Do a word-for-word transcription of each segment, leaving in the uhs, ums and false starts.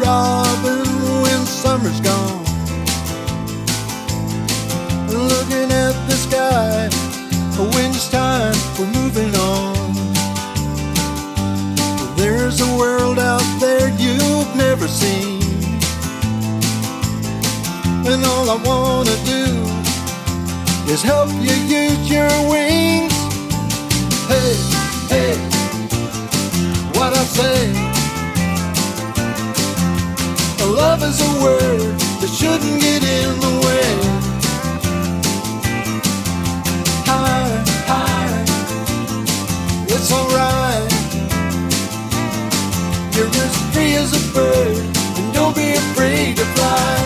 robin when summer's gone, looking at the sky when it's time for moving on. There's a world out there you've never seen, and all I wanna do is help you use your wings. Hey, hey, what I say? Love is a word that shouldn't get in the way. High, high, it's alright. You're as free as a bird, and don't be afraid to fly.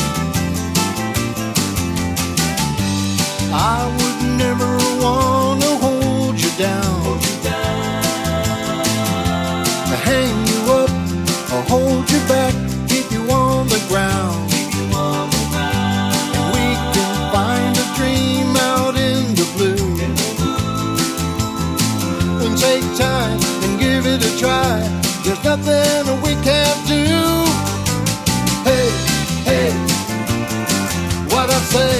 I would never want to hold you down, to hang you up or hold you back, keep you on the ground. And we can find a dream out in the blue, and take time and give it a try. There's nothing we can't do. Hey, hey, what I say?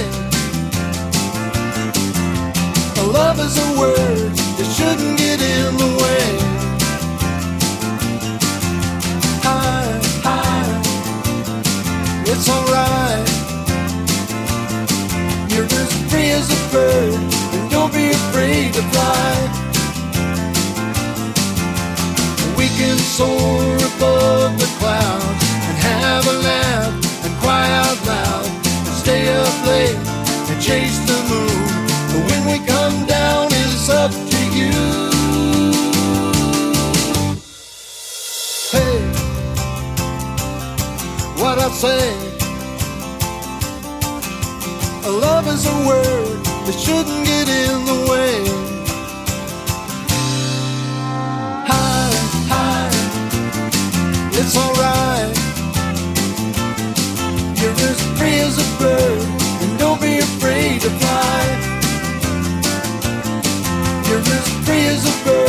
Love is a word that shouldn't get in the way. High, high, it's alright. You're as free as a bird, and don't be afraid to fly. We can soar above the clouds and have a laugh and cry out loud and stay up late and chase the moon. But when we come down, it's up to you. Hey, what I say? Love is a word that shouldn't get in the way. High, high, it's alright. You're as free as a bird, and don't be afraid to fly. You're as free as a bird.